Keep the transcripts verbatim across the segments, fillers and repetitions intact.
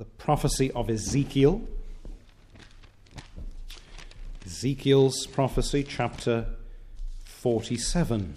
the prophecy of Ezekiel. Ezekiel's prophecy, chapter forty-seven.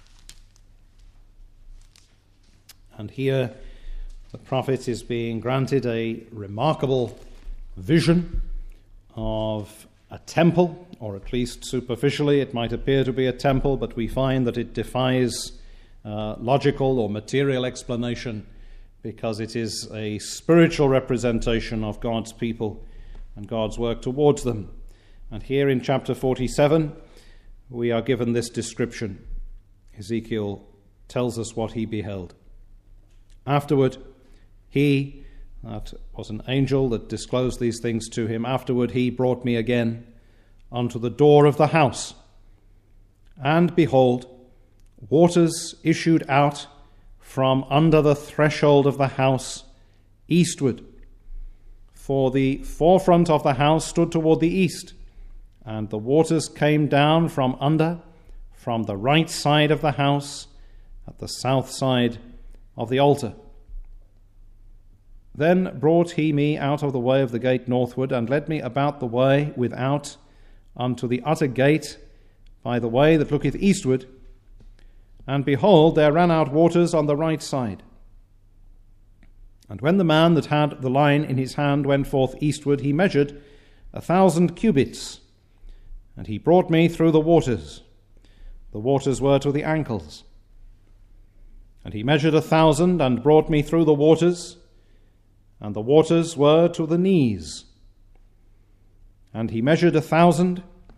And here the prophet is being granted a remarkable vision of a temple, or at least superficially it might appear to be a temple, but we find that it defies uh, logical or material explanation, because it is a spiritual representation of God's people and God's work towards them. And here in chapter forty-seven, we are given this description. Ezekiel tells us what he beheld. Afterward, he, that was an angel that disclosed these things to him, afterward he brought me again unto the door of the house. And behold, waters issued out from under the threshold of the house eastward. For the forefront of the house stood toward the east, and the waters came down from under, from the right side of the house, at the south side of the altar. Then brought he me out of the way of the gate northward, and led me about the way without unto the utter gate by the way that looketh eastward. And behold, there ran out waters on the right side. And when the man that had the line in his hand went forth eastward, he measured a thousand cubits, and he brought me through the waters. The waters were to the ankles. And he measured a thousand, and brought me through the waters, and the waters were to the knees. And he measured a thousand,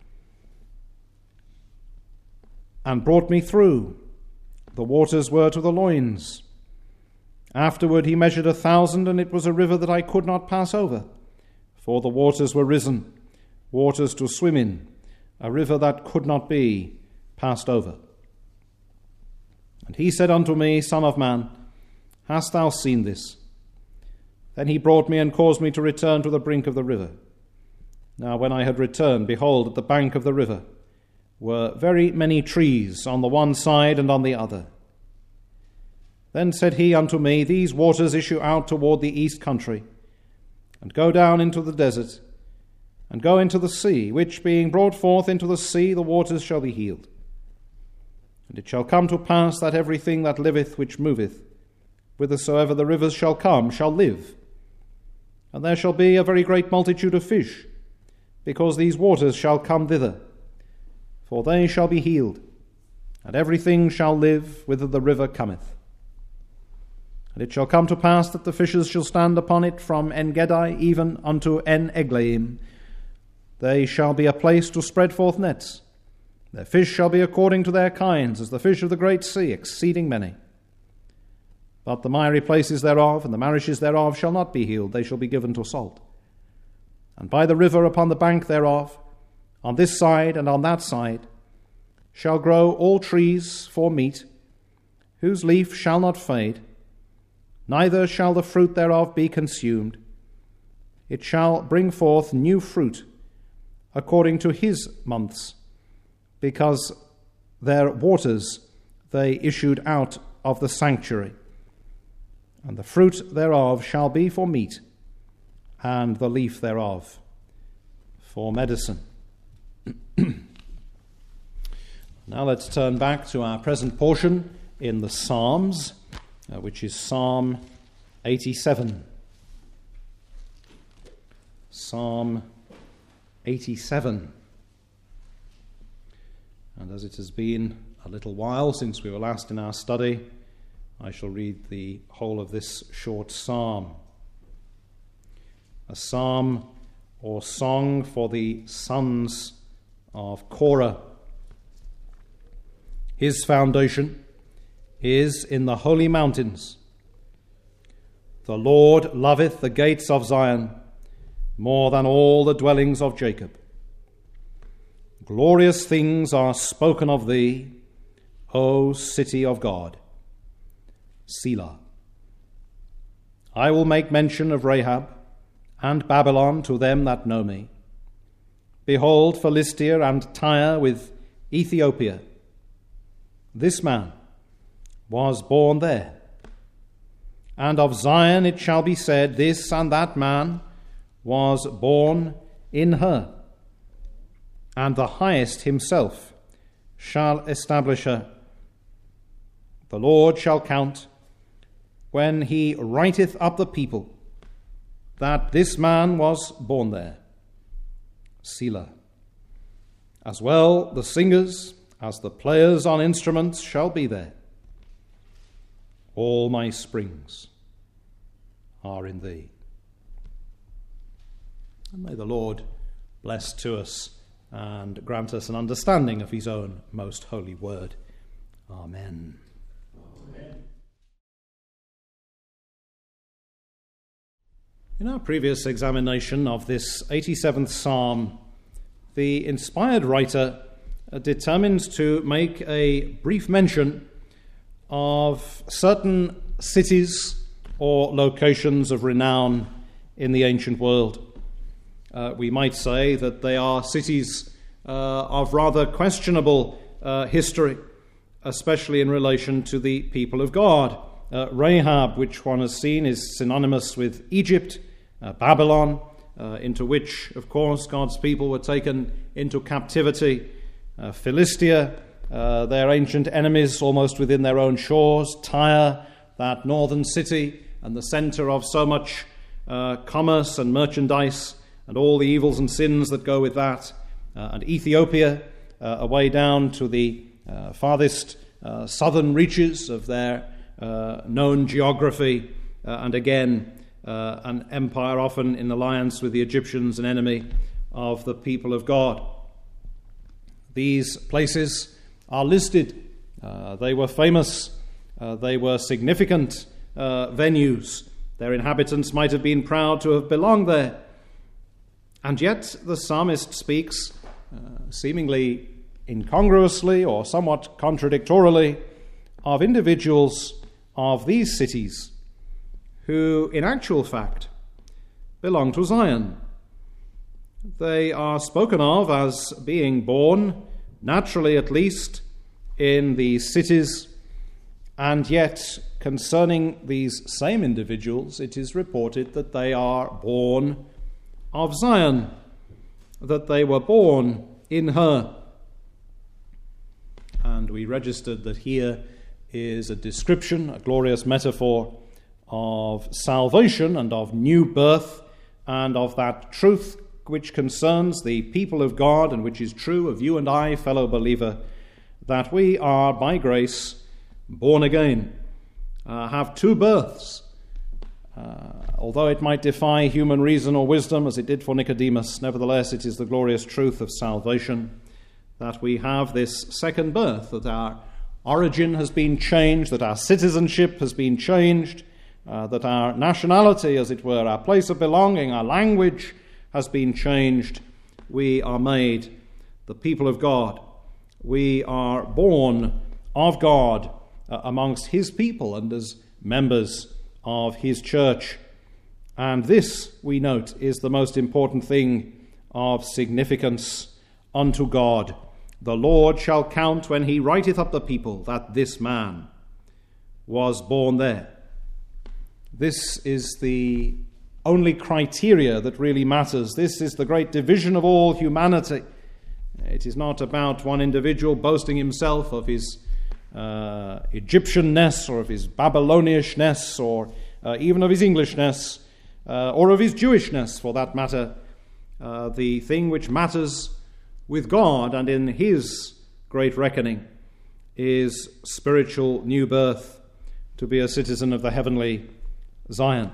and brought me through. The waters were to the loins. Afterward he measured a thousand, and it was a river that I could not pass over, for the waters were risen, waters to swim in, a river that could not be passed over. And he said unto me, Son of man, hast thou seen this? Then he brought me and caused me to return to the brink of the river. Now when I had returned, behold, at the bank of the river were very many trees on the one side and on the other. Then said he unto me, These waters issue out toward the east country, and go down into the desert, and go into the sea, which being brought forth into the sea, the waters shall be healed. And it shall come to pass that everything that liveth which moveth, whithersoever the rivers shall come, shall live. And there shall be a very great multitude of fish, because these waters shall come thither. For they shall be healed, and everything shall live whither the river cometh. And it shall come to pass that the fishes shall stand upon it from En-gedi even unto En-eglaim. They shall be a place to spread forth nets. Their fish shall be according to their kinds, as the fish of the great sea, exceeding many. But the miry places thereof and the marishes thereof shall not be healed, they shall be given to salt. And by the river upon the bank thereof, on this side and on that side, shall grow all trees for meat, whose leaf shall not fade, neither shall the fruit thereof be consumed. It shall bring forth new fruit according to his months, because their waters they issued out of the sanctuary. And the fruit thereof shall be for meat, and the leaf thereof for medicine. Now let's turn back to our present portion in the Psalms, uh, which is Psalm eighty-seven. Psalm eighty-seven. And as it has been a little while since we were last in our study, I shall read the whole of this short psalm. A psalm or song for the sons of Korah. His foundation is in the holy mountains. The Lord loveth the gates of Zion more than all the dwellings of Jacob. Glorious things are spoken of thee, O city of God. Selah. I will make mention of Rahab and Babylon to them that know me. Behold, Philistia and Tyre with Ethiopia. This man was born there, And of Zion it shall be said, this and that man was born in her. And the highest himself shall establish her. The Lord shall count, when he writeth up the people, that this man was born there. Selah. As well the singers as the players on instruments shall be there. All my springs are in thee. And may the Lord bless to us and grant us an understanding of his own most holy word. Amen. Amen. In our previous examination of this eighty-seventh Psalm, the inspired writer determines to make a brief mention of certain cities or locations of renown in the ancient world. Uh, we might say that they are cities uh, of rather questionable uh, history, especially in relation to the people of God. Uh, Rahab, which one has seen, is synonymous with Egypt, uh, Babylon, uh, into which, of course, God's people were taken into captivity. Uh, Philistia, uh, their ancient enemies almost within their own shores. Tyre, that northern city and the center of so much uh, commerce and merchandise, and all the evils and sins that go with that. Uh, and Ethiopia, uh, away down to the uh, farthest uh, southern reaches of their uh, known geography, uh, and again, uh, an empire often in alliance with the Egyptians, an enemy of the people of God. These places are listed. Uh, they were famous. Uh, they were significant uh, venues. Their inhabitants might have been proud to have belonged there. And yet the psalmist speaks, uh, seemingly incongruously or somewhat contradictorily, of individuals of these cities who, in actual fact, belong to Zion. They are spoken of as being born, naturally at least, in these cities, and yet concerning these same individuals, it is reported that they are born of Zion, that they were born in her. And we registered that here is a description, a glorious metaphor of salvation and of new birth and of that truth which concerns the people of God and which is true of you and I, fellow believer, that we are by grace born again, uh, have two births. Uh, although it might defy human reason or wisdom, as it did for Nicodemus, nevertheless it is the glorious truth of salvation that we have this second birth, that our origin has been changed, that our citizenship has been changed, uh, that our nationality, as it were, our place of belonging, our language has been changed. We are made the people of God. We are born of God uh, amongst his people and as members of his church. And this, we note, is the most important thing of significance unto God. The Lord shall count when he writeth up the people that this man was born there. This is the only criteria that really matters. This is the great division of all humanity. It is not about one individual boasting himself of his uh, Egyptianness or of his Babylonishness or uh, even of his Englishness uh, or of his Jewishness, for that matter. Uh, the thing which matters with God and in his great reckoning is spiritual new birth, to be a citizen of the heavenly Zion.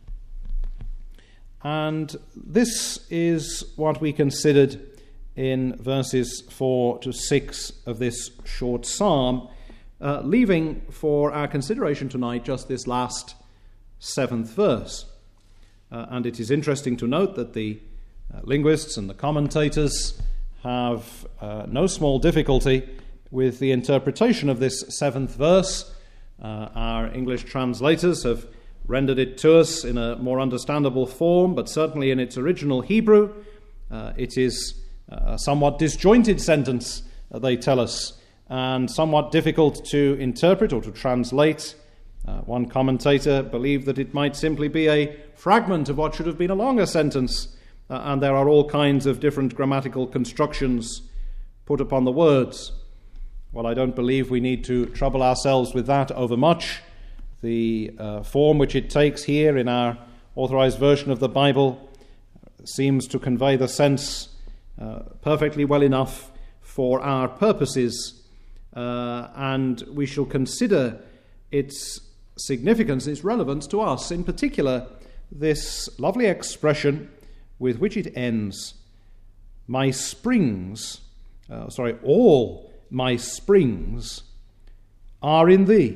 And this is what we considered in verses four to six of this short psalm, uh, leaving for our consideration tonight just this last seventh verse. Uh, and it is interesting to note that the uh, linguists and the commentators have uh, no small difficulty with the interpretation of this seventh verse. Uh, our English translators have rendered it to us in a more understandable form, but certainly in its original Hebrew, uh, it is a somewhat disjointed sentence, uh, they tell us, and somewhat difficult to interpret or to translate. Uh, one commentator believed that it might simply be a fragment of what should have been a longer sentence, uh, and there are all kinds of different grammatical constructions put upon the words. Well, I don't believe we need to trouble ourselves with that overmuch. The uh, form which it takes here in our authorized version of the Bible seems to convey the sense uh, perfectly well enough for our purposes, uh, and we shall consider its significance, its relevance to us. In particular, this lovely expression with which it ends, my springs, uh, sorry, all my springs are in thee.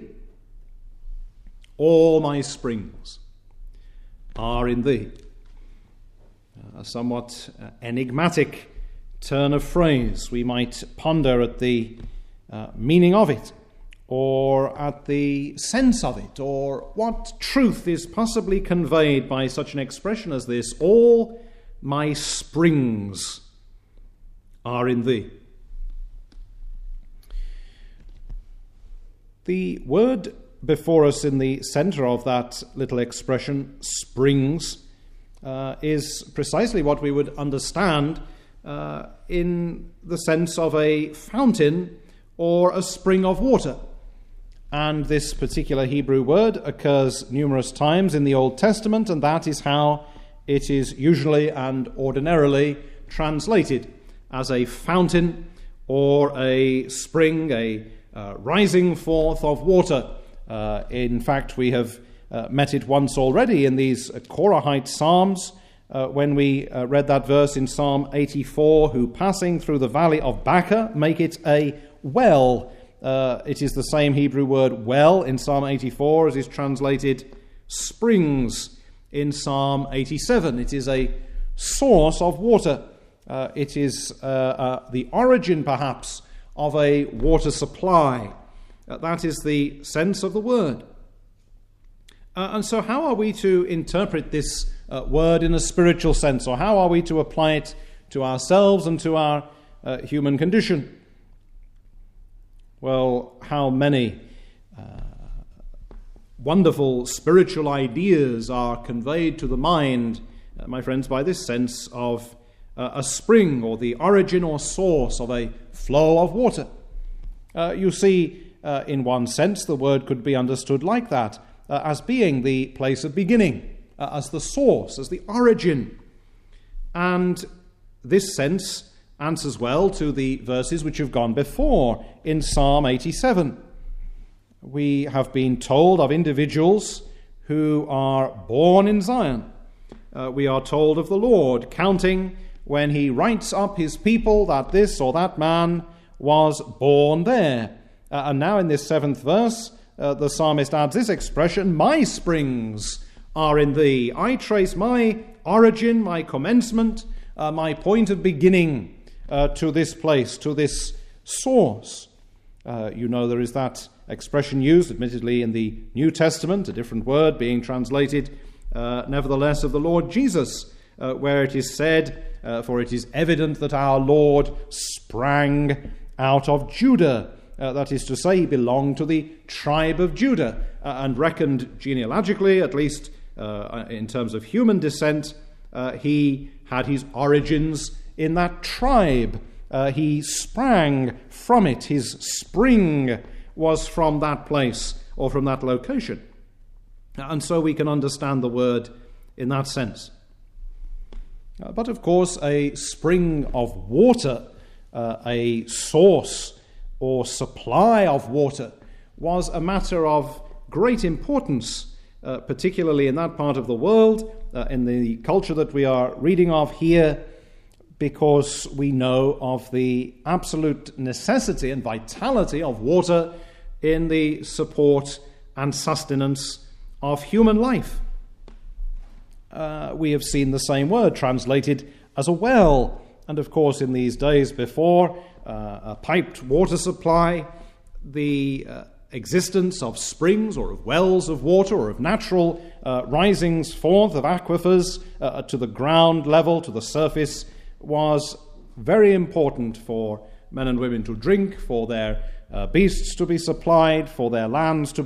All my springs are in thee. A somewhat uh, enigmatic turn of phrase. We might ponder at the uh, meaning of it, or at the sense of it, or what truth is possibly conveyed by such an expression as this. All my springs are in thee. The word before us in the center of that little expression, springs, uh, is precisely what we would understand uh, in the sense of a fountain or a spring of water. And this particular Hebrew word occurs numerous times in the Old Testament, and that is how it is usually and ordinarily translated, as a fountain or a spring, a uh, rising forth of water. Uh, in fact, we have uh, met it once already in these uh, Korahite Psalms, uh, when we uh, read that verse in Psalm eighty-four, who passing through the valley of Baca make it a well. Uh, it is the same Hebrew word well in Psalm eighty-four as is translated springs in Psalm eighty-seven. It is a source of water. Uh, it is uh, uh, the origin, perhaps, of a water supply. Uh, that is the sense of the word. Uh, and so how are we to interpret this uh, word in a spiritual sense, or how are we to apply it to ourselves and to our uh, human condition? Well, how many uh, wonderful spiritual ideas are conveyed to the mind, uh, my friends, by this sense of uh, a spring, or the origin or source of a flow of water. Uh, you see, uh, in one sense, the word could be understood like that, uh, as being the place of beginning, uh, as the source, as the origin. And this sense answers well to the verses which have gone before in Psalm eighty-seven. We have been told of individuals who are born in Zion. Uh, we are told of the Lord counting when he writes up his people that this or that man was born there. Uh, and now in this seventh verse, uh, the psalmist adds this expression, my springs are in thee. I trace my origin, my commencement, uh, my point of beginning Uh, to this place, to this source. Uh, you know, there is that expression used, admittedly in the New Testament, a different word being translated, uh, nevertheless, of the Lord Jesus, uh, where it is said, uh, for it is evident that our Lord sprang out of Judah. Uh, that is to say, he belonged to the tribe of Judah, uh, and reckoned genealogically, at least uh, in terms of human descent, uh, he had his origins in that tribe. Uh, he sprang from it. His spring was from that place or from that location. And so we can understand the word in that sense. Uh, but of course, a spring of water, uh, a source or supply of water, was a matter of great importance, uh, particularly in that part of the world, uh, in the culture that we are reading of here, because we know of the absolute necessity and vitality of water in the support and sustenance of human life. Uh, we have seen the same word translated as a well, and of course in these days before uh, a piped water supply, the uh, existence of springs or of wells of water or of natural uh, risings forth of aquifers uh, to the ground level, to the surface, was very important for men and women to drink, for their uh, beasts to be supplied, for their lands to be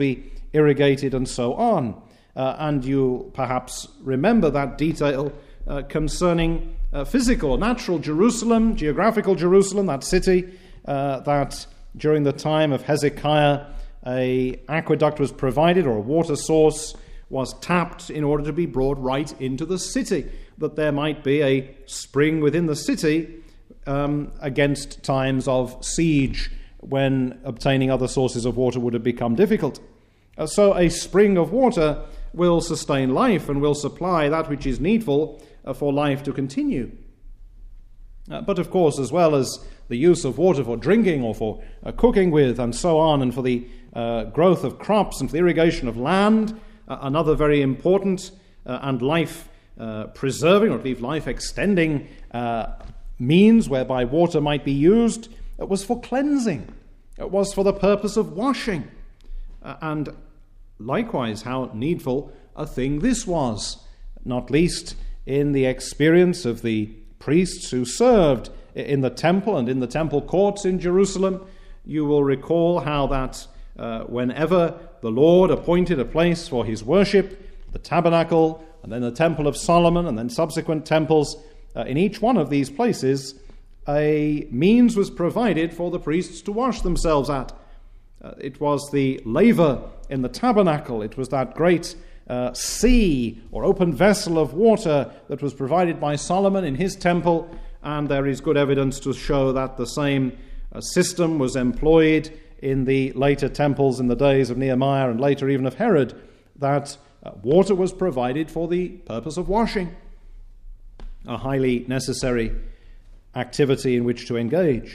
irrigated and so on. Uh, and you perhaps remember that detail uh, concerning uh, physical, natural Jerusalem, geographical Jerusalem, that city, uh, that during the time of Hezekiah, a aqueduct was provided, or a water source was tapped in order to be brought right into the city, that there might be a spring within the city um, against times of siege, when obtaining other sources of water would have become difficult. Uh, so a spring of water will sustain life and will supply that which is needful uh, for life to continue. Uh, but of course, as well as the use of water for drinking or for uh, cooking with and so on, and for the uh, growth of crops and for the irrigation of land, uh, another very important uh, and life-preserving, uh, or at least life-extending uh, means whereby water might be used, it was for cleansing. It was for the purpose of washing. Uh, and likewise, how needful a thing this was, not least in the experience of the priests who served in the temple and in the temple courts in Jerusalem. You will recall how that uh, whenever the Lord appointed a place for his worship, the tabernacle, and then the temple of Solomon, and then subsequent temples, uh, in each one of these places, a means was provided for the priests to wash themselves at. Uh, it was the laver in the tabernacle. It was that great uh, sea or open vessel of water that was provided by Solomon in his temple, and there is good evidence to show that the same uh, system was employed in the later temples in the days of Nehemiah and later even of Herod, that uh, water was provided for the purpose of washing, a highly necessary activity in which to engage.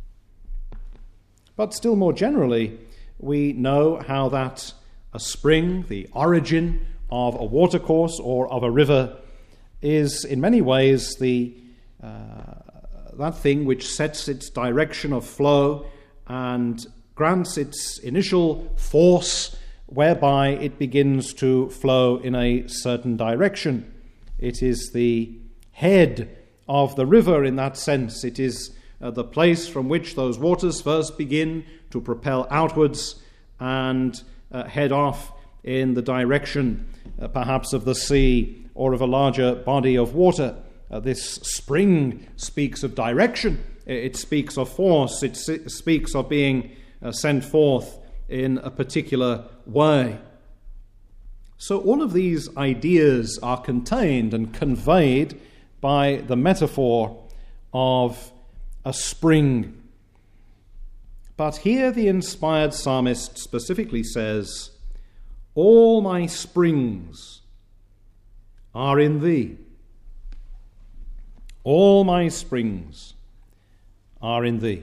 But still more generally, we know how that a spring, the origin of a watercourse or of a river, is in many ways the uh, that thing which sets its direction of flow and grants its initial force whereby it begins to flow in a certain direction. It is the head of the river in that sense. It is uh, the place from which those waters first begin to propel outwards and uh, head off in the direction uh, perhaps of the sea or of a larger body of water. Uh, this spring speaks of direction. It speaks of force. It si- speaks of being uh, sent forth in a particular way. So all of these ideas are contained and conveyed by the metaphor of a spring. But here the inspired psalmist specifically says, "All my springs are in thee." All my springs are in thee.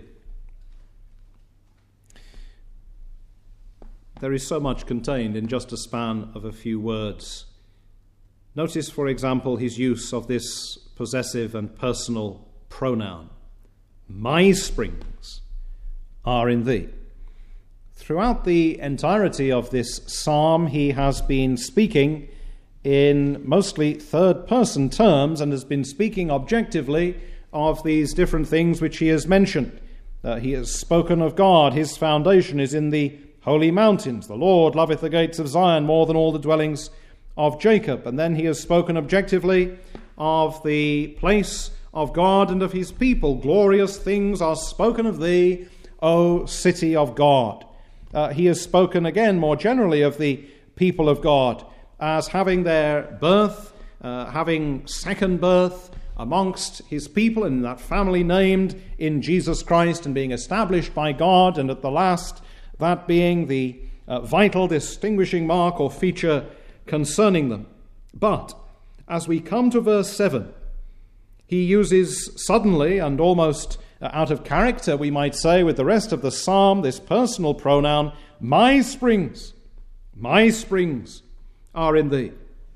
There is so much contained in just a span of a few words. Notice, for example, his use of this possessive and personal pronoun. My springs are in thee. Throughout the entirety of this psalm, he has been speaking in mostly third-person terms and has been speaking objectively of these different things which he has mentioned. Uh, he has spoken of God. His foundation is in the holy mountains. The Lord loveth the gates of Zion more than all the dwellings of Jacob. And then he has spoken objectively of the place of God and of his people. Glorious things are spoken of thee, O city of God. Uh, he has spoken again more generally of the people of God as having their birth, uh, having second birth amongst his people in that family named in Jesus Christ and being established by God, and at the last, that being the uh, vital distinguishing mark or feature concerning them. But as we come to verse seven, he uses suddenly and almost uh, out of character, we might say, with the rest of the psalm, this personal pronoun, my springs, my springs are in thee.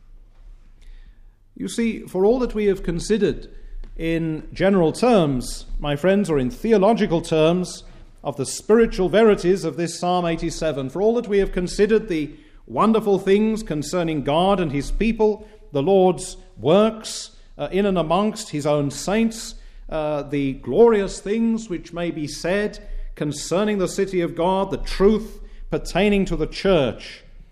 You see, for all that we have considered in general terms, my friends, or in theological terms, of the spiritual verities of this Psalm eighty-seven, for all that we have considered the wonderful things concerning God and his people, the Lord's works uh, in and amongst his own saints, uh, the glorious things which may be said concerning the city of God, the truth pertaining to the church,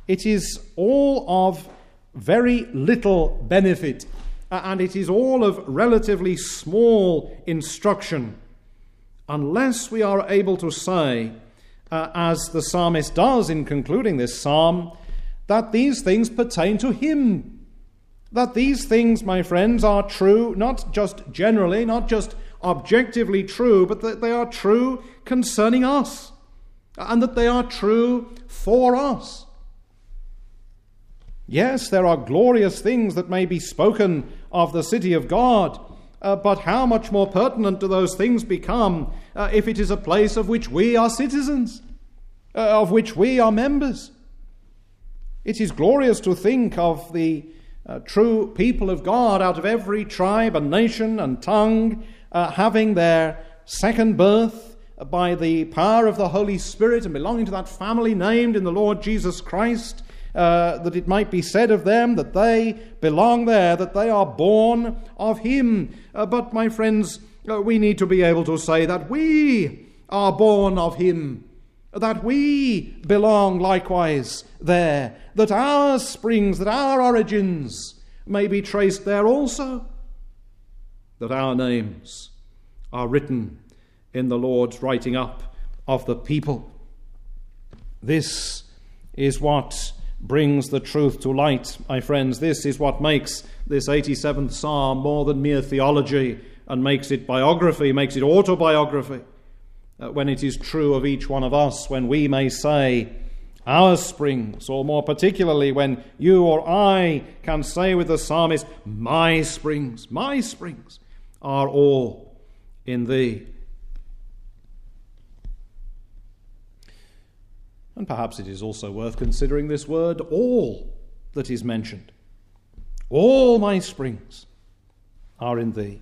it is all of very little benefit, uh, and it is all of relatively small instruction, unless we are able to say, uh, as the psalmist does in concluding this psalm, that these things pertain to him. That these things, my friends, are true, not just generally, not just objectively true, but that they are true concerning us, and that they are true for us. Yes, there are glorious things that may be spoken of the city of God, uh, but how much more pertinent do those things become uh, if it is a place of which we are citizens, uh, of which we are members? It is glorious to think of the uh, true people of God out of every tribe and nation and tongue uh, having their second birth by the power of the Holy Spirit and belonging to that family named in the Lord Jesus Christ, uh, that it might be said of them that they belong there, that they are born of him. Uh, but, my friends, uh, we need to be able to say that we are born of him, that we belong likewise there, that our springs, that our origins may be traced there also, that our names are written in the Lord's writing up of the people. This is what brings the truth to light, my friends. This is what makes this eighty-seventh Psalm more than mere theology and makes it biography, makes it autobiography. Uh, when it is true of each one of us, when we may say, our springs, or more particularly when you or I can say with the psalmist, my springs, my springs are all in thee. And perhaps it is also worth considering this word, all, that is mentioned. All my springs are in thee.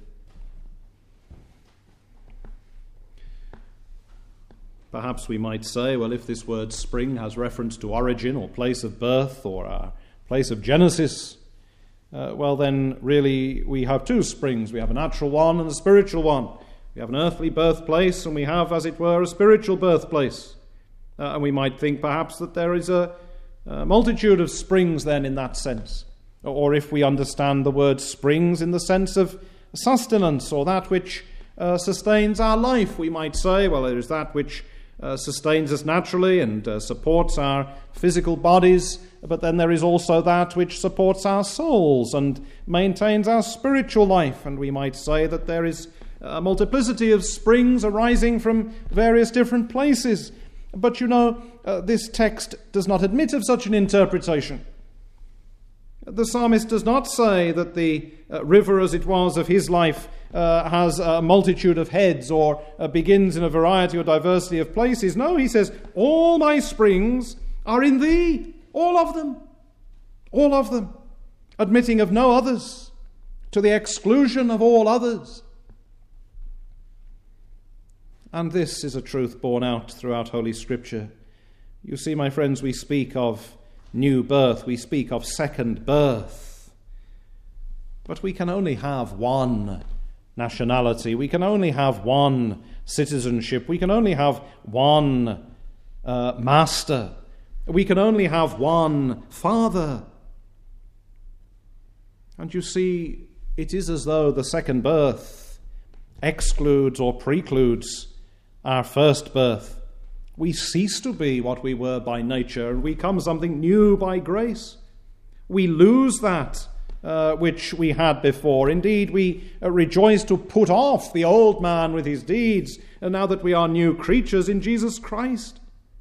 Perhaps we might say, well, if this word spring has reference to origin or place of birth or a place of genesis, uh, well then really we have two springs. We have a natural one and a spiritual one. We have an earthly birthplace and we have, as it were, a spiritual birthplace. Uh, and we might think perhaps that there is a, a multitude of springs then in that sense. Or if we understand the word springs in the sense of sustenance or that which uh, sustains our life, we might say, well, there is that which Uh, sustains us naturally and uh, supports our physical bodies, but then there is also that which supports our souls and maintains our spiritual life. And we might say that there is a multiplicity of springs arising from various different places. But you know, uh, this text does not admit of such an interpretation. The psalmist does not say that the uh, river, as it was of his life, uh, has a multitude of heads or uh, begins in a variety or diversity of places. No, he says, all my springs are in thee, all of them, all of them, admitting of no others, to the exclusion of all others. And this is a truth borne out throughout Holy Scripture. You see, my friends, we speak of new birth, we speak of second birth. But we can only have one nationality, we can only have one citizenship, we can only have one uh, master, we can only have one father. And you see, it is as though the second birth excludes or precludes our first birth. We cease to be what we were by nature, and we become something new by grace. We lose that uh, which we had before. Indeed, we uh, rejoice to put off the old man with his deeds, and now that we are new creatures in Jesus Christ.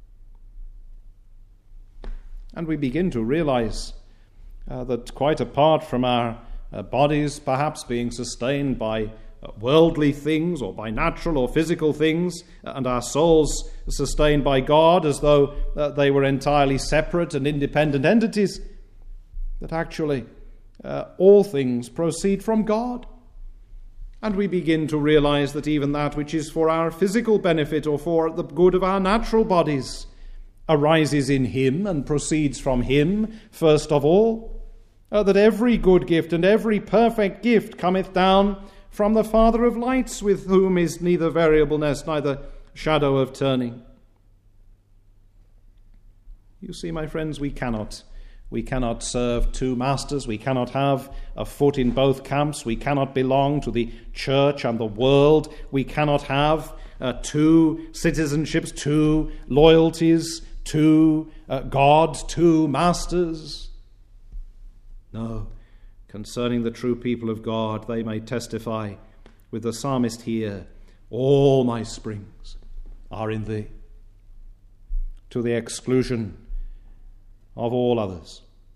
And we begin to realize uh, that quite apart from our uh, bodies perhaps being sustained by worldly things or by natural or physical things, and our souls sustained by God as though uh, they were entirely separate and independent entities, that actually uh, all things proceed from God. And we begin to realize that even that which is for our physical benefit or for the good of our natural bodies arises in him and proceeds from him first of all, uh, that every good gift and every perfect gift cometh down from the Father of lights, with whom is neither variableness, neither shadow of turning. You see, my friends, we cannot. We cannot serve two masters. We cannot have a foot in both camps. We cannot belong to the church and the world. We cannot have uh, two citizenships, two loyalties, two uh, gods, two masters. No, concerning the true people of God, they may testify with the psalmist here, all my springs are in thee, to the exclusion of all others.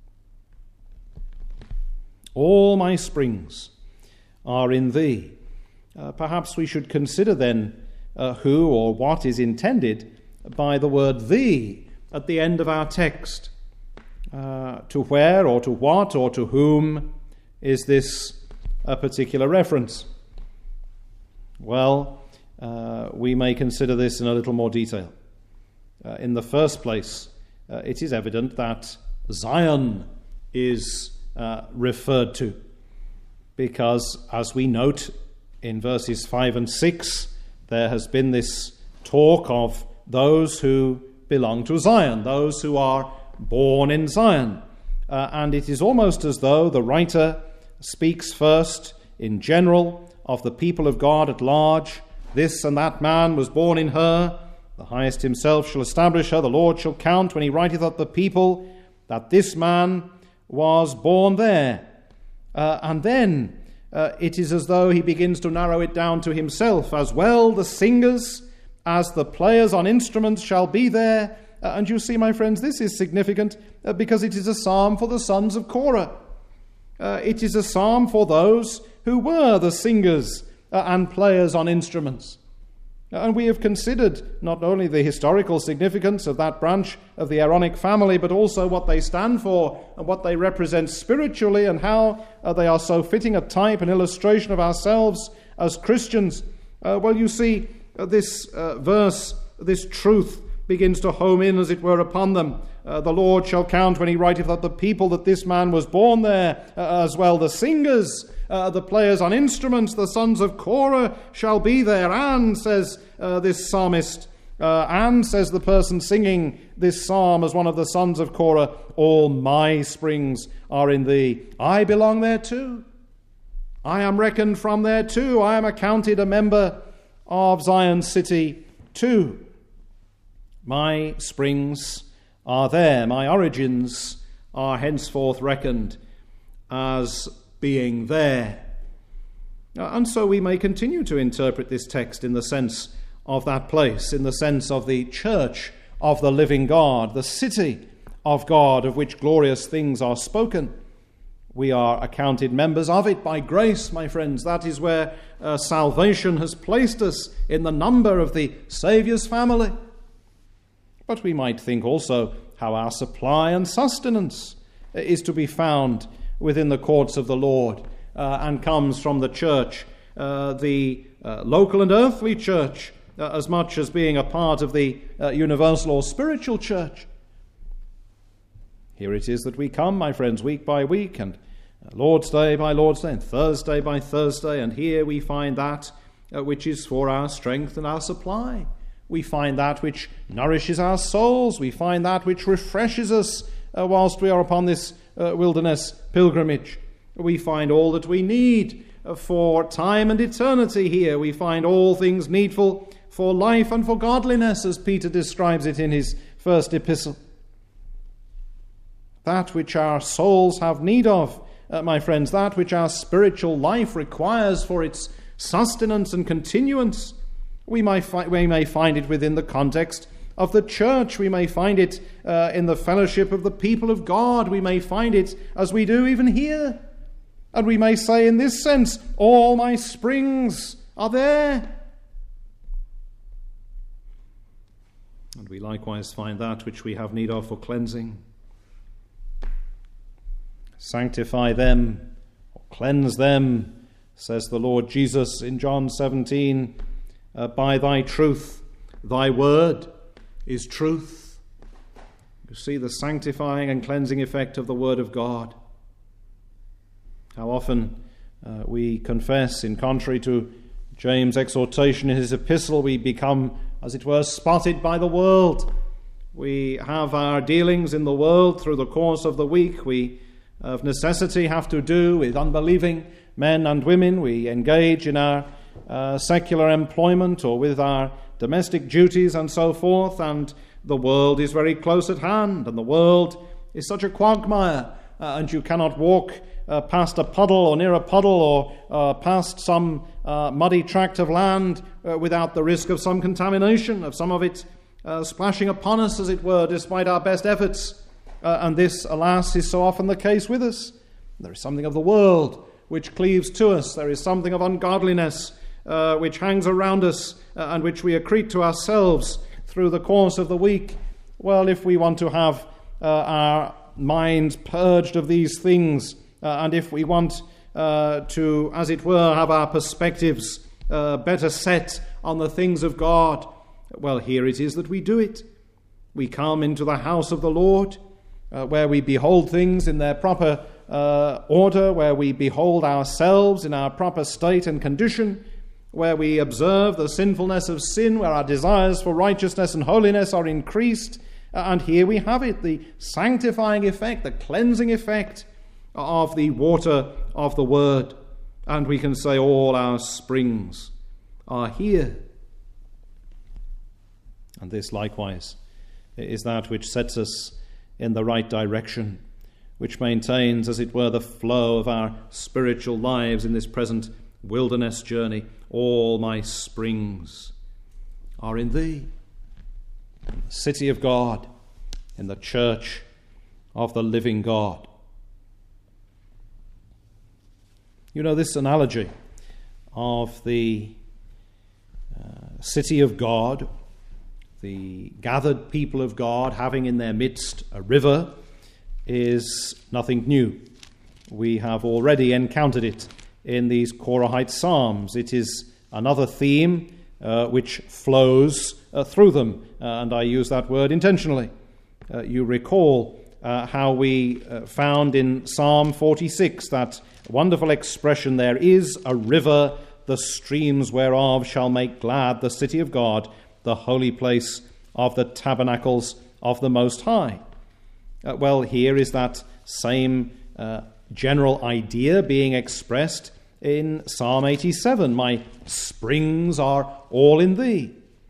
All my springs are in thee. Uh, perhaps we should consider then uh, who or what is intended by the word thee at the end of our text. Uh, to where or to what or to whom is this a particular reference? Well, uh, we may consider this in a little more detail. Uh, in the first place, uh, it is evident that Zion is uh, referred to, because as we note in verses five and six, there has been this talk of those who belong to Zion, those who are born in Zion. Uh, and it is almost as though the writer speaks first in general of the people of God at large. This and that man was born in her. The highest himself shall establish her. The Lord shall count when he writeth of the people that this man was born there. Uh, and then uh, it is as though he begins to narrow it down to himself. As well the singers as the players on instruments shall be there. Uh, and you see, my friends, this is significant uh, because it is a psalm for the sons of Korah. Uh, it is a psalm for those who were the singers uh, and players on instruments. Uh, and we have considered not only the historical significance of that branch of the Aaronic family, but also what they stand for and what they represent spiritually, and how uh, they are so fitting a type and illustration of ourselves as Christians. Uh, well, you see, uh, this uh, verse, this truth, begins to home in, as it were, upon them. Uh, the Lord shall count when he writeth of the people that this man was born there, uh, as well the singers, uh, the players on instruments, the sons of Korah shall be there. And, says uh, this psalmist, uh, and, says the person singing this psalm as one of the sons of Korah, all my springs are in thee. I belong there too. I am reckoned from there too. I am accounted a member of Zion's city too. My springs are there. My origins are henceforth reckoned as being there. And so we may continue to interpret this text in the sense of that place, in the sense of the church of the living God, the city of God, of which glorious things are spoken. We are accounted members of it by grace, my friends. That is where uh, salvation has placed us, in the number of the Saviour's family. But we might think also how our supply and sustenance is to be found within the courts of the Lord uh, and comes from the church, uh, the uh, local and earthly church, uh, as much as being a part of the uh, universal or spiritual church. Here it is that we come, my friends, week by week, and Lord's Day by Lord's Day, and Thursday by Thursday, and here we find that uh, which is for our strength and our supply. We find that which nourishes our souls. We find that which refreshes us uh, whilst we are upon this uh, wilderness pilgrimage. We find all that we need uh, for time and eternity here. We find all things needful for life and for godliness, as Peter describes it in his first epistle. That which our souls have need of, uh, my friends, that which our spiritual life requires for its sustenance and continuance, We may, fi- we may find it within the context of the church. We may find it uh, in the fellowship of the people of God. We may find it as we do even here. And we may say in this sense, all my springs are there. And we likewise find that which we have need of for cleansing. Sanctify them, or cleanse them, says the Lord Jesus in John seventeen, Uh, by thy truth, thy word is truth. You see the sanctifying and cleansing effect of the word of God. How often uh, we confess, in contrary to James' exhortation in his epistle, we become, as it were, spotted by the world. We have our dealings in the world through the course of the week. We, of necessity, have to do with unbelieving men and women. We engage in our uh, secular employment or with our domestic duties and so forth, and the world is very close at hand, and the world is such a quagmire, uh, and you cannot walk uh, past a puddle or near a puddle or uh, past some uh, muddy tract of land uh, without the risk of some contamination, of some of it uh, splashing upon us, as it were, despite our best efforts. Uh, and this, alas, is so often the case with us. There is something of the world which cleaves to us. There is something of ungodliness uh, which hangs around us uh, and which we accrete to ourselves through the course of the week. Well, if we want to have uh, our minds purged of these things, uh, and if we want uh, to, as it were, have our perspectives uh, better set on the things of God, well, here it is that we do it. We come into the house of the Lord, uh, where we behold things in their proper uh, order, where we behold ourselves in our proper state and condition, where we observe the sinfulness of sin, where our desires for righteousness and holiness are increased. And here we have it, the sanctifying effect, the cleansing effect of the water of the Word. And we can say all our springs are here. And this likewise is that which sets us in the right direction, which maintains, as it were, the flow of our spiritual lives in this present wilderness journey. All my springs are in thee, in the city of God, in the church of the living God. You know, this analogy of the uh, city of God, the gathered people of God having in their midst a river, is nothing new. We have already encountered it in these Korahite Psalms. It is another theme uh, which flows uh, through them, uh, and I use that word intentionally. Uh, you recall uh, how we uh, found in Psalm forty-six that wonderful expression, there is a river, the streams whereof shall make glad the city of God, the holy place of the tabernacles of the Most High. Uh, well, here is that same uh, general idea being expressed in Psalm eighty-seven. My springs are all in thee.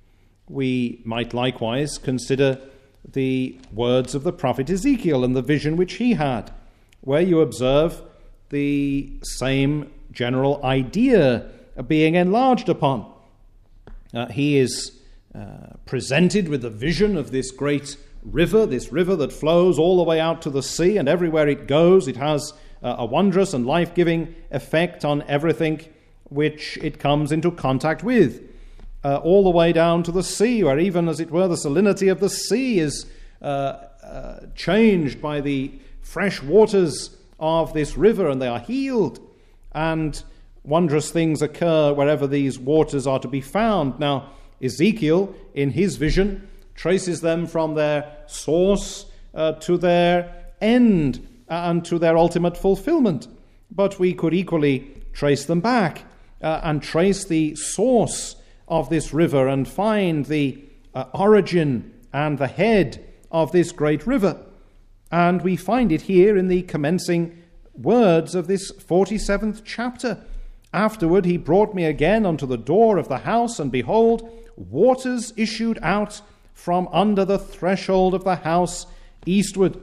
We might likewise consider the words of the prophet Ezekiel and the vision which he had, where you observe the same general idea being enlarged upon. Uh, he is uh, presented with the vision of this great river, this river that flows all the way out to the sea, and everywhere it goes it has uh, a wondrous and life-giving effect on everything which it comes into contact with. Uh, all the way down to the sea, where even, as it were, the salinity of the sea is uh, uh, changed by the fresh waters of this river, and they are healed. And wondrous things occur wherever these waters are to be found. Now, Ezekiel, in his vision, traces them from their source uh, to their end and to their ultimate fulfillment. But we could equally trace them back uh, and trace the source of this river and find the uh, origin and the head of this great river. And we find it here in the commencing words of this forty-seventh chapter. Afterward he brought me again unto the door of the house, and behold, waters issued out from under the threshold of the house eastward.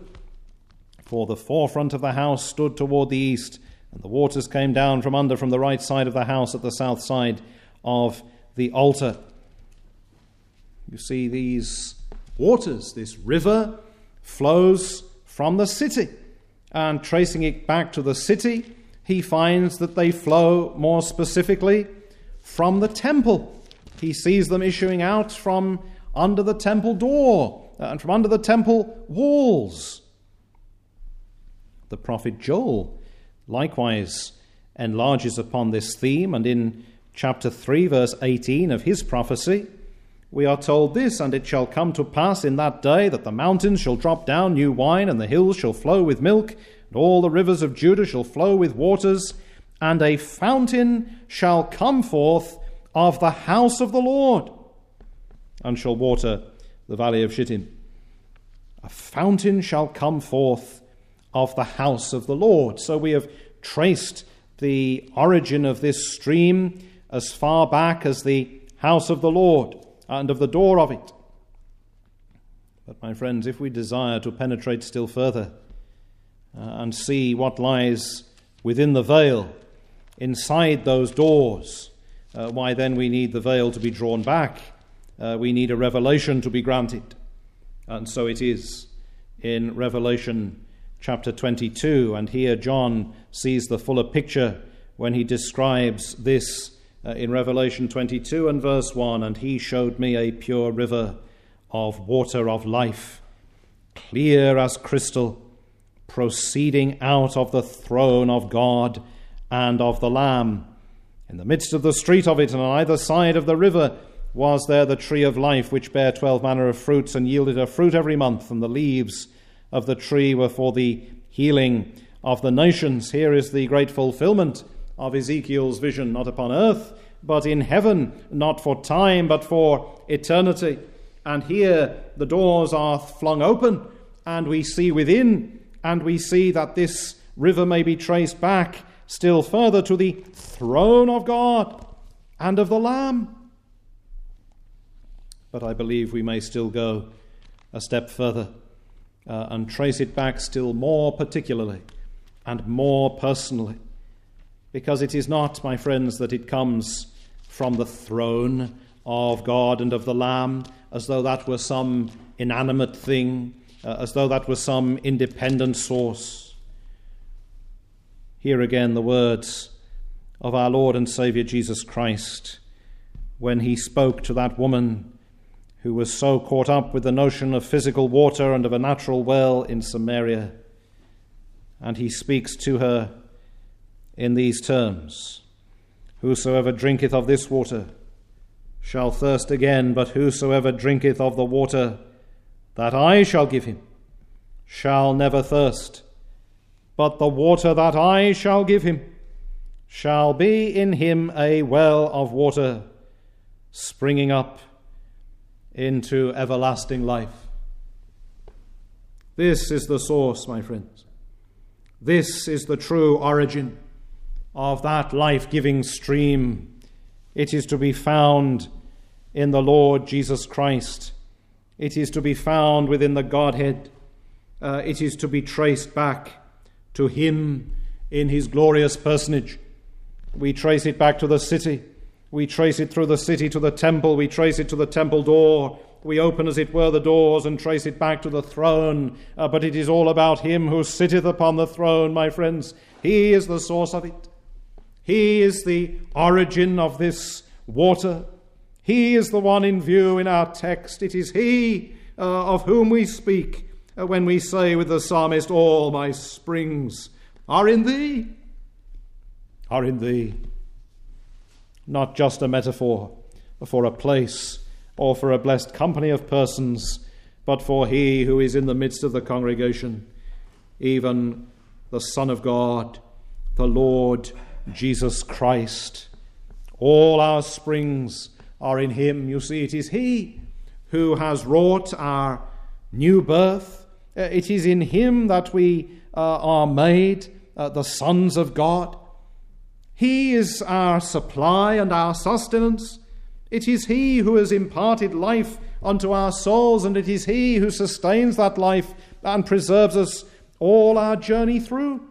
For the forefront of the house stood toward the east, and the waters came down from under from the right side of the house at the south side of the altar. You see, these waters, this river, flows from the city. And tracing it back to the city, he finds that they flow more specifically from the temple. He sees them issuing out from under the temple door and from under the temple walls. The prophet Joel likewise enlarges upon this theme, and in chapter three, verse eighteen of his prophecy, we are told this, and it shall come to pass in that day that the mountains shall drop down new wine, and the hills shall flow with milk, and all the rivers of Judah shall flow with waters, and a fountain shall come forth of the house of the Lord, and shall water the valley of Shittim. a fountain shall come forth of the house of the Lord. So we have traced the origin of this stream as far back as the house of the Lord and of the door of it. But my friends, if we desire to penetrate still further uh, and see what lies within the veil, inside those doors, uh, why then we need the veil to be drawn back. Uh, we need a revelation to be granted. And so it is in Revelation chapter twenty-two, and here John sees the fuller picture when he describes this uh, in Revelation twenty-two and verse one, and he showed me a pure river of water of life, clear as crystal, proceeding out of the throne of God and of the Lamb. In the midst of the street of it, and on either side of the river, was there the tree of life, which bare twelve manner of fruits, and yielded her fruit every month, and the leaves of the tree were for the healing of the nations. Here is the great fulfillment of Ezekiel's vision, not upon earth, but in heaven, not for time, but for eternity. And here the doors are flung open, and we see within, and we see that this river may be traced back still further to the throne of God and of the Lamb. But I believe we may still go a step further uh, and trace it back still more particularly and more personally, because it is not, my friends, that it comes from the throne of God and of the Lamb, as though that were some inanimate thing, uh, as though that was some independent source. Here again the words of our Lord and Saviour Jesus Christ, when he spoke to that woman who was so caught up with the notion of physical water and of a natural well in Samaria. And he speaks to her in these terms: whosoever drinketh of this water shall thirst again, but whosoever drinketh of the water that I shall give him shall never thirst. But the water that I shall give him shall be in him a well of water, springing up into everlasting life. This is the source, my friends. This is the true origin of that life-giving stream. It is to be found in the Lord Jesus Christ. It is to be found within the Godhead. Uh, it is to be traced back to him in his glorious personage. We trace it back to the city. We trace it through the city to the temple. We trace it to the temple door. We open, as it were, the doors and trace it back to the throne. Uh, but it is all about him who sitteth upon the throne, my friends. He is the source of it. He is the origin of this water. He is the one in view in our text. It is he uh, of whom we speak uh, when we say with the psalmist, all my springs are in thee, are in thee. Not just a metaphor for a place or for a blessed company of persons, but for he who is in the midst of the congregation, even the Son of God, the Lord Jesus Christ. All our springs are in him. You see, it is he who has wrought our new birth. It is in him that we uh, are made uh, the sons of God. He is our supply and our sustenance. It is he who has imparted life unto our souls, and it is he who sustains that life and preserves us all our journey through.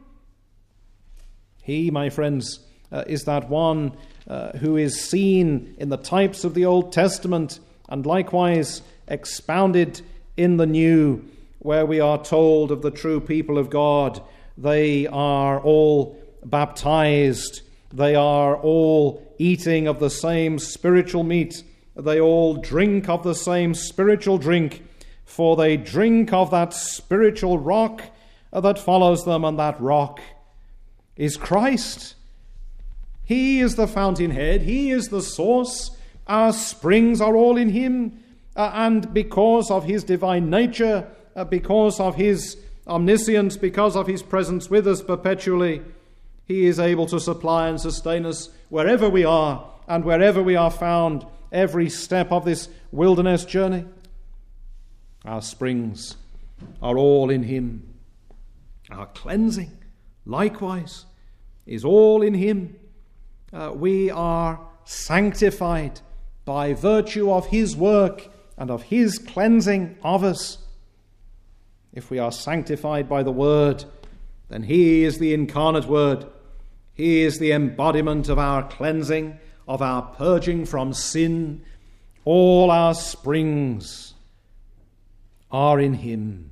He, my friends, uh, is that one uh, who is seen in the types of the Old Testament and likewise expounded in the New, where we are told of the true people of God. They are all baptized. They are all eating of the same spiritual meat. They all drink of the same spiritual drink, for they drink of that spiritual rock that follows them, and that rock is Christ. He is the fountainhead. He is the source. Our springs are all in him. Uh, and because of his divine nature, uh, because of his omniscience, because of his presence with us perpetually, he is able to supply and sustain us wherever we are and wherever we are found, every step of this wilderness journey. Our springs are all in him. Our cleansing, likewise, is all in him. Uh, we are sanctified by virtue of his work and of his cleansing of us. If we are sanctified by the Word, then he is the incarnate Word. He is the embodiment of our cleansing, of our purging from sin. All our springs are in him.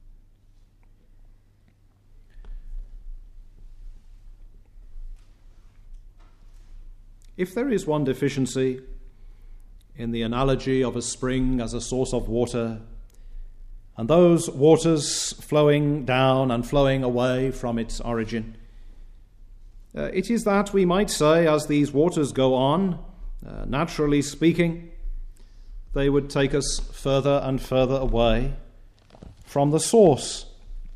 If there is one deficiency in the analogy of a spring as a source of water, and those waters flowing down and flowing away from its origin, uh, it is that we might say, as these waters go on, uh, naturally speaking, they would take us further and further away from the source.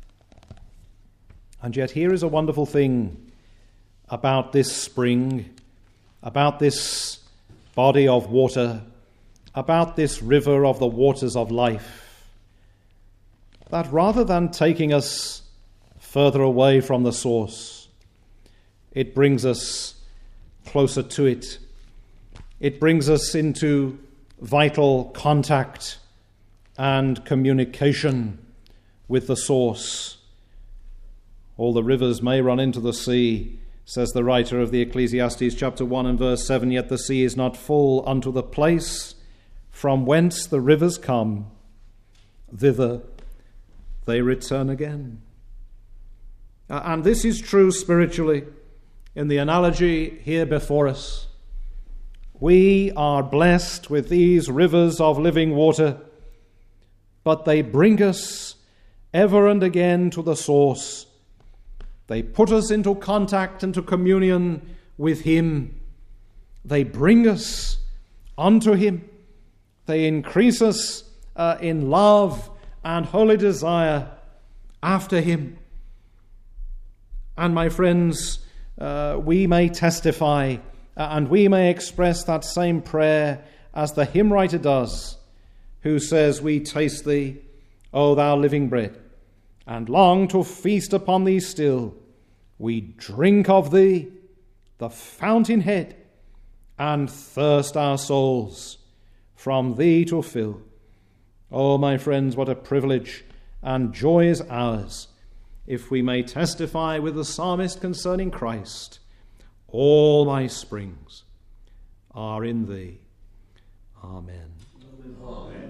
And yet here is a wonderful thing about this spring, about this body of water, about this river of the waters of life, that rather than taking us further away from the source, it brings us closer to it. It brings us into vital contact and communication with the source. All the rivers may run into the sea, says the writer of the Ecclesiastes chapter one and verse seven, yet the sea is not full unto the place from whence the rivers come. Thither they return again. Uh, and this is true spiritually in the analogy here before us. We are blessed with these rivers of living water, but they bring us ever and again to the source. They put us into contact, into communion with him. They bring us unto him. They increase us uh, in love and holy desire after him. And my friends, uh, we may testify uh, and we may express that same prayer as the hymn writer does, who says, we taste thee, O thou living bread, and long to feast upon thee still. We drink of thee, the fountainhead, and thirst our souls from thee to fill. Oh, my friends, what a privilege and joy is ours if we may testify with the psalmist concerning Christ, all my springs are in thee. Amen. Amen.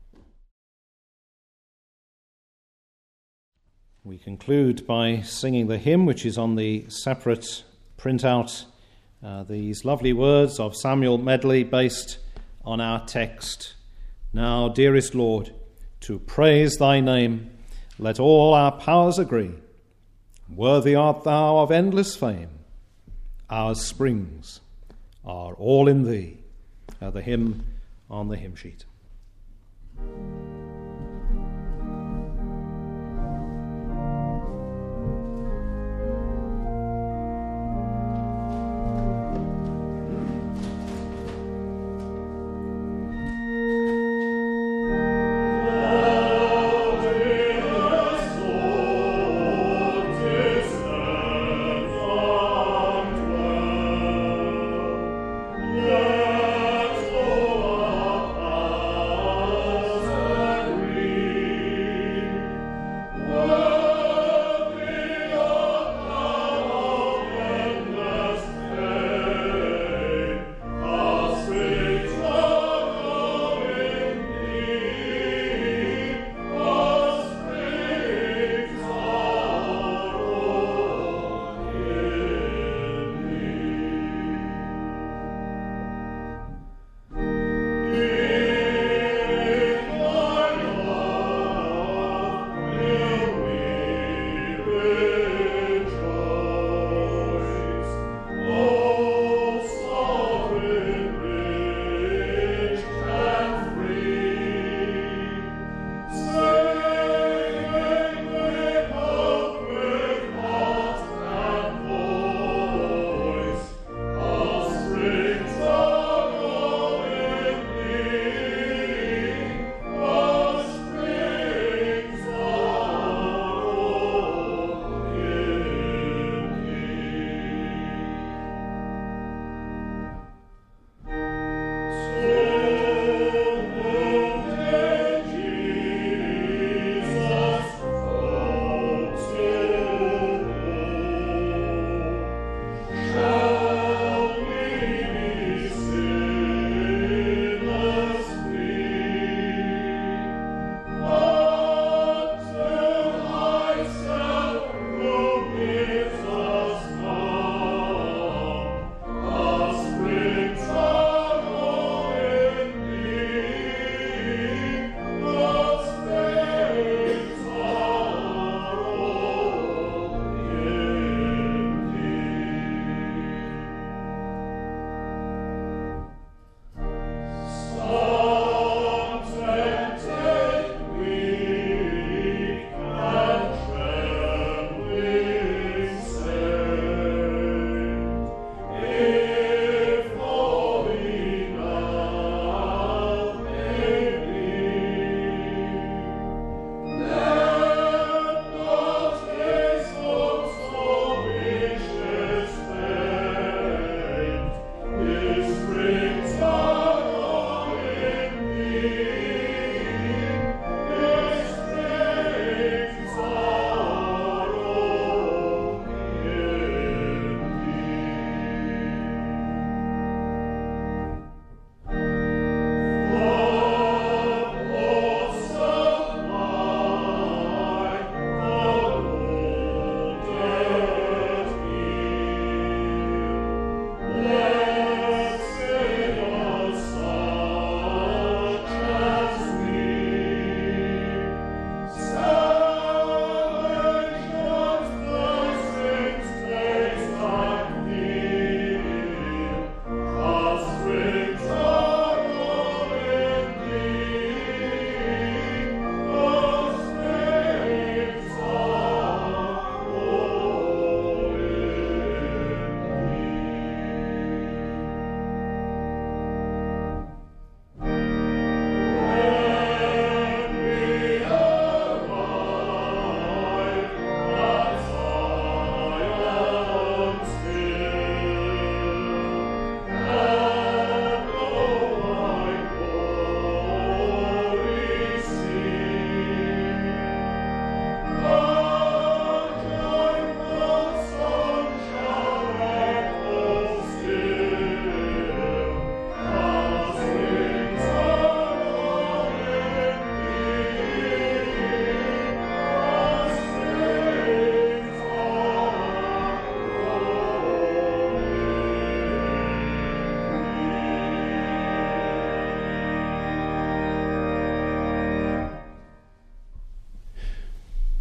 We conclude by singing the hymn which is on the separate printout, uh, these lovely words of Samuel Medley based on our text. Now, dearest Lord, to praise thy name, let all our powers agree. Worthy art thou of endless fame. Our springs are all in thee. Uh, the hymn on the hymn sheet. Let all our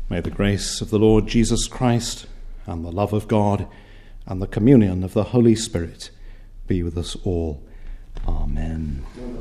May the grace of the Lord Jesus Christ and the love of God and the communion of the Holy Spirit be with us all. Amen.